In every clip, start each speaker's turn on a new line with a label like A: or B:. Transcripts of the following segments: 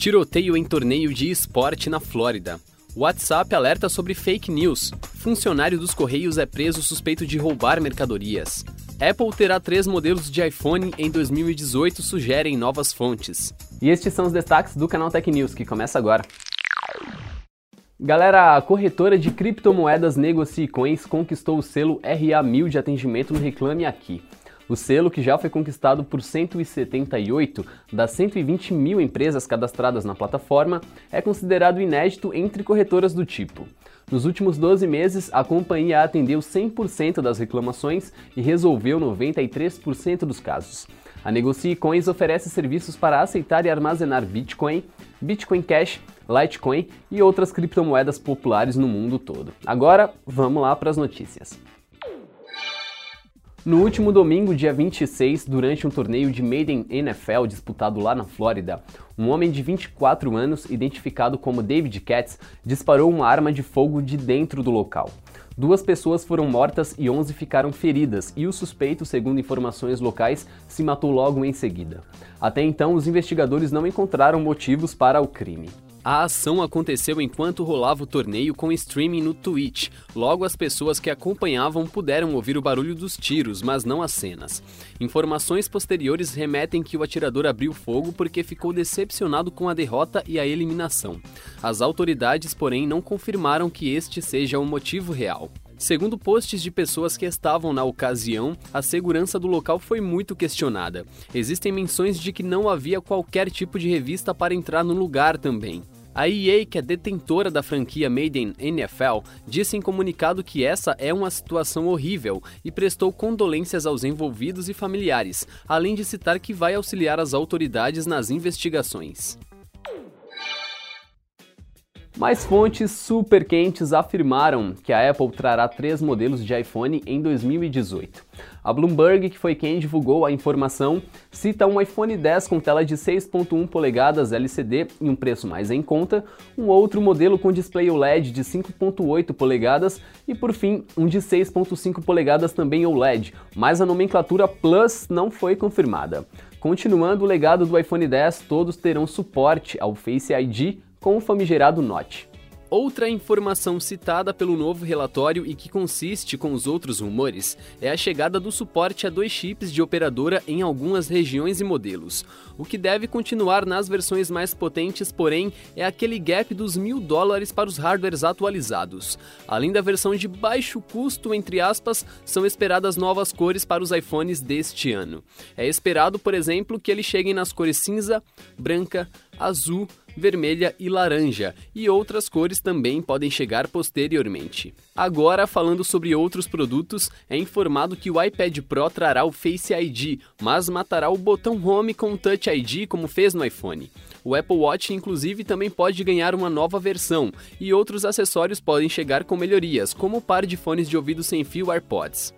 A: Tiroteio em torneio de esporte na Flórida. WhatsApp alerta sobre fake news. Funcionário dos Correios é preso suspeito de roubar mercadorias. Apple terá 3 modelos de iPhone em 2018, sugerem novas fontes. E estes são os destaques do canal Tech News, que começa agora. Galera, a corretora de criptomoedas NegociCoins conquistou o selo RA1000 de atendimento no Reclame Aqui. O selo, que já foi conquistado por 178 das 120 mil empresas cadastradas na plataforma, é considerado inédito entre corretoras do tipo. Nos últimos 12 meses, a companhia atendeu 100% das reclamações e resolveu 93% dos casos. A NegociCoins oferece serviços para aceitar e armazenar Bitcoin, Bitcoin Cash, Litecoin e outras criptomoedas populares no mundo todo. Agora, vamos lá para as notícias. No último domingo, dia 26, durante um torneio de Madden NFL disputado lá na Flórida, um homem de 24 anos, identificado como David Katz, disparou uma arma de fogo de dentro do local. 2 pessoas foram mortas e 11 ficaram feridas, e o suspeito, segundo informações locais, se matou logo em seguida. Até então, os investigadores não encontraram motivos para o crime. A ação aconteceu enquanto rolava o torneio com streaming no Twitch. Logo, as pessoas que acompanhavam puderam ouvir o barulho dos tiros, mas não as cenas. Informações posteriores remetem que o atirador abriu fogo porque ficou decepcionado com a derrota e a eliminação. As autoridades, porém, não confirmaram que este seja o motivo real. Segundo posts de pessoas que estavam na ocasião, a segurança do local foi muito questionada. Existem menções de que não havia qualquer tipo de revista para entrar no lugar também. A EA, que é detentora da franquia Madden NFL, disse em comunicado que essa é uma situação horrível e prestou condolências aos envolvidos e familiares, além de citar que vai auxiliar as autoridades nas investigações. Mais fontes super quentes afirmaram que a Apple trará 3 modelos de iPhone em 2018. A Bloomberg, que foi quem divulgou a informação, cita um iPhone X com tela de 6.1 polegadas LCD em um preço mais em conta, um outro modelo com display OLED de 5.8 polegadas e, por fim, um de 6.5 polegadas também OLED, mas a nomenclatura Plus não foi confirmada. Continuando o legado do iPhone X, todos terão suporte ao Face ID com o famigerado Note. Outra informação citada pelo novo relatório e que consiste com os outros rumores é a chegada do suporte a 2 chips de operadora em algumas regiões e modelos. O que deve continuar nas versões mais potentes, porém, é aquele gap dos $1.000 para os hardwares atualizados. Além da versão de baixo custo, entre aspas, são esperadas novas cores para os iPhones deste ano. É esperado, por exemplo, que eles cheguem nas cores cinza, branca, azul, vermelha e laranja, e outras cores também podem chegar posteriormente. Agora, falando sobre outros produtos, é informado que o iPad Pro trará o Face ID, mas matará o botão Home com o Touch ID como fez no iPhone. O Apple Watch, inclusive, também pode ganhar uma nova versão, e outros acessórios podem chegar com melhorias, como o par de fones de ouvido sem fio AirPods.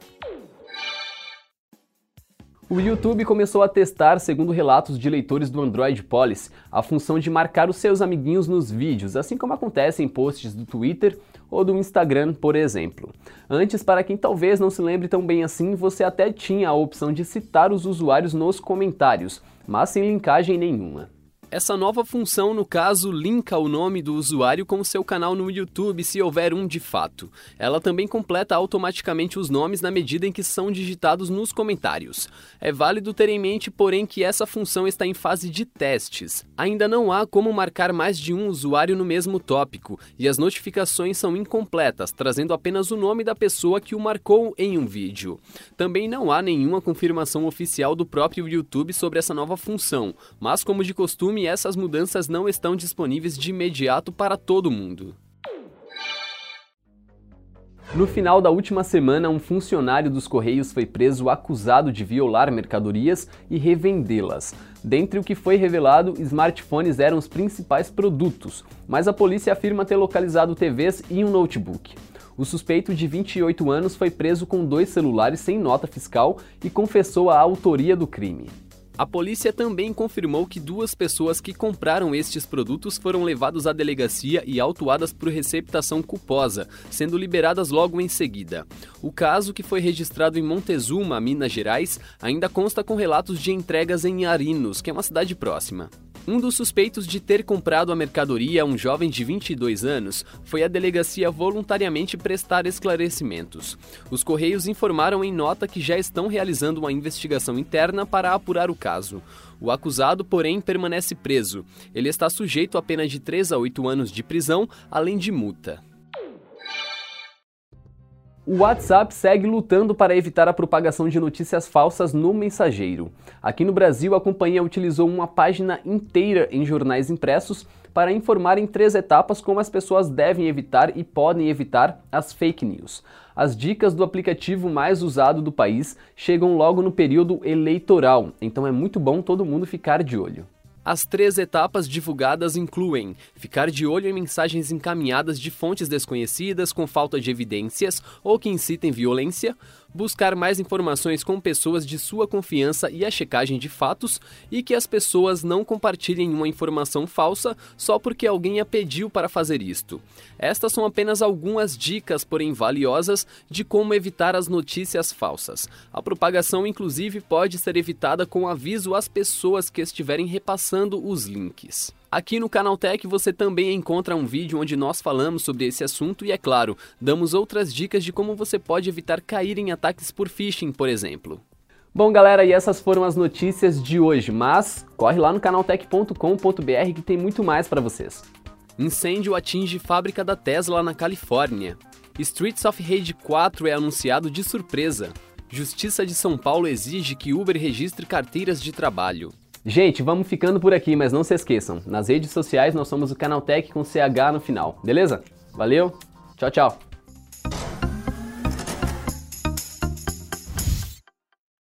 A: O YouTube começou a testar, segundo relatos de leitores do Android Policy, a função de marcar os seus amiguinhos nos vídeos, assim como acontece em posts do Twitter ou do Instagram, por exemplo. Antes, para quem talvez não se lembre tão bem assim, você até tinha a opção de citar os usuários nos comentários, mas sem linkagem nenhuma. Essa nova função, no caso, linka o nome do usuário com o seu canal no YouTube, se houver um de fato. Ela também completa automaticamente os nomes na medida em que são digitados nos comentários. É válido ter em mente, porém, que essa função está em fase de testes. Ainda não há como marcar mais de um usuário no mesmo tópico, e as notificações são incompletas, trazendo apenas o nome da pessoa que o marcou em um vídeo. Também não há nenhuma confirmação oficial do próprio YouTube sobre essa nova função, mas, como de costume, essas mudanças não estão disponíveis de imediato para todo mundo. No final da última semana, um funcionário dos Correios foi preso acusado de violar mercadorias e revendê-las. Dentre o que foi revelado, smartphones eram os principais produtos, mas a polícia afirma ter localizado TVs e um notebook. O suspeito, de 28 anos, foi preso com 2 celulares sem nota fiscal e confessou a autoria do crime. A polícia também confirmou que 2 pessoas que compraram estes produtos foram levadas à delegacia e autuadas por receptação culposa, sendo liberadas logo em seguida. O caso, que foi registrado em Montezuma, Minas Gerais, ainda consta com relatos de entregas em Arinos, que é uma cidade próxima. Um dos suspeitos de ter comprado a mercadoria, um jovem de 22 anos, foi à delegacia voluntariamente prestar esclarecimentos. Os Correios informaram em nota que já estão realizando uma investigação interna para apurar o caso. O acusado, porém, permanece preso. Ele está sujeito a pena de 3 a 8 anos de prisão, além de multa. O WhatsApp segue lutando para evitar a propagação de notícias falsas no mensageiro. Aqui no Brasil, a companhia utilizou uma página inteira em jornais impressos para informar em 3 etapas como as pessoas devem evitar e podem evitar as fake news. As dicas do aplicativo mais usado do país chegam logo no período eleitoral, então é muito bom todo mundo ficar de olho. As 3 etapas divulgadas incluem ficar de olho em mensagens encaminhadas de fontes desconhecidas com falta de evidências ou que incitem violência, buscar mais informações com pessoas de sua confiança e a checagem de fatos, e que as pessoas não compartilhem uma informação falsa só porque alguém a pediu para fazer isto. Estas são apenas algumas dicas, porém valiosas, de como evitar as notícias falsas. A propagação, inclusive, pode ser evitada com aviso às pessoas que estiverem repassando os links. Aqui no Canaltech você também encontra um vídeo onde nós falamos sobre esse assunto e, é claro, damos outras dicas de como você pode evitar cair em ataques por phishing, por exemplo. Bom, galera, e essas foram as notícias de hoje, mas corre lá no canaltech.com.br que tem muito mais para vocês. Incêndio atinge fábrica da Tesla na Califórnia. Streets of Rage 4 é anunciado de surpresa. Justiça de São Paulo exige que Uber registre carteiras de trabalho. Gente, vamos ficando por aqui, mas não se esqueçam, nas redes sociais nós somos o Canaltech com CH no final, beleza? Valeu, tchau, tchau!